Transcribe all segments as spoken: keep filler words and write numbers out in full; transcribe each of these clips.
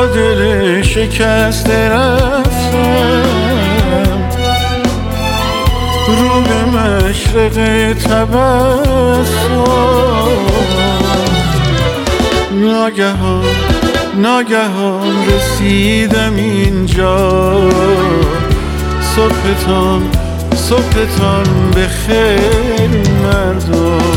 با دل شکسته رفتم رو به مشرق تبسم. ناگهان ناگهان رسیدم اینجا، صبحتان صبحتان بخیر مردم،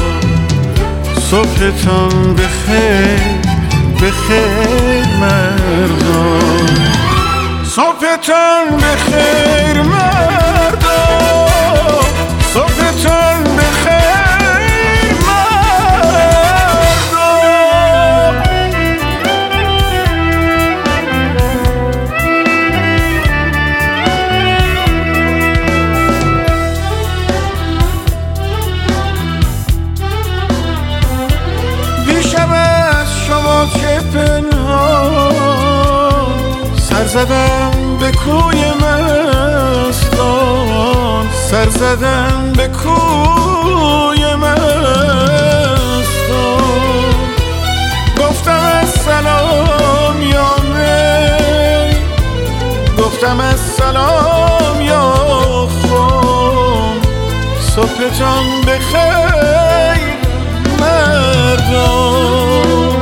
صبحتان بخیر بخیر مردم، صبحتان بخیر مردم، صبحتان بخیر مردم. دیشب از شما چه پنهان، سر زدم به کوی مستان، سر زدم به کوی مستان. گفتم از سلام یا می، گفتم از سلام یا خون، صبحتان بخیر مردم.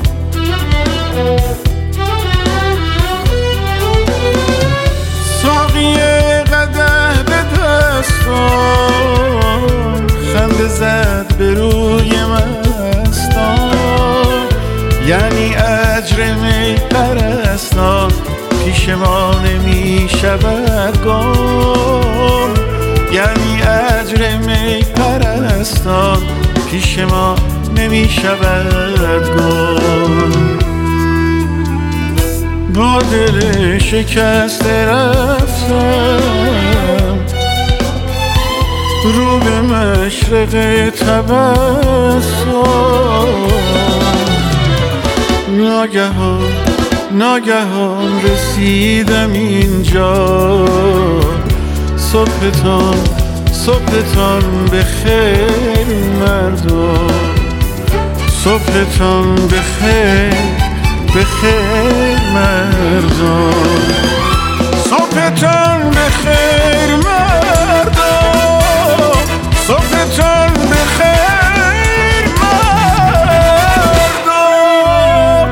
ساقی قدح به دستان، خنده زد به روی مستان، یعنی اجر می پرستان پیش ما نمی شود گم، یعنی اجر می پرستان پیش ما نمی شود گم. با دل شکسته رفتم رو به مشرق تبسم. ناگهان ناگهان رسیدم اینجا، صبحتان صبحتان بخیر مردم، صبحتان بخیر بخیر مردم، صبحتان بخیر مردم، صبحتان بخیر مردم.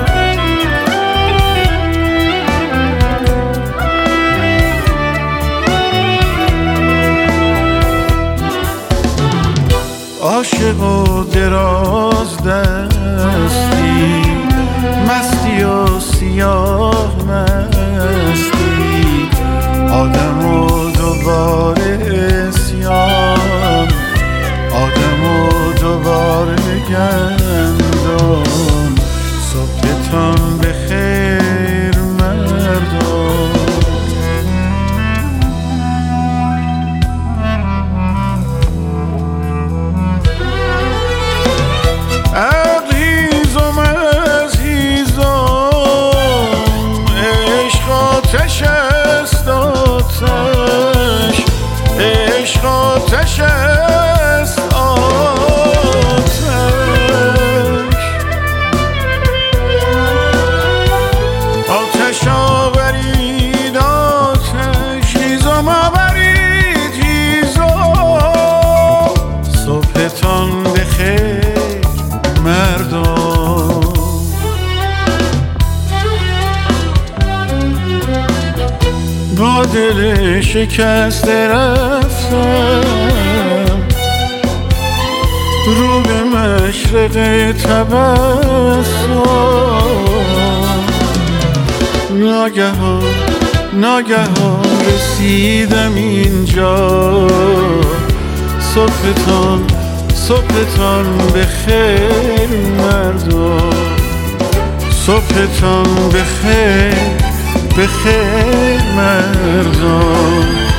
عاشق و دراز دستی، مستی و سیاه مستی، آدم و دوباره اسیان، آدم و دوباره گندان، صبحتان بخیر مردم. آتش است آتش، عشق آتش است آتش. آتش آورید آتش، هیزم آورید هیزم، صبحتان بخیر مردم. با دل شکسته رفتم رو به مشرق تبسم. ناگهان ناگهان رسیدم اینجا، صبحتان صبحتان بخیر مردم، صبحتان بخیر بخیر مردم.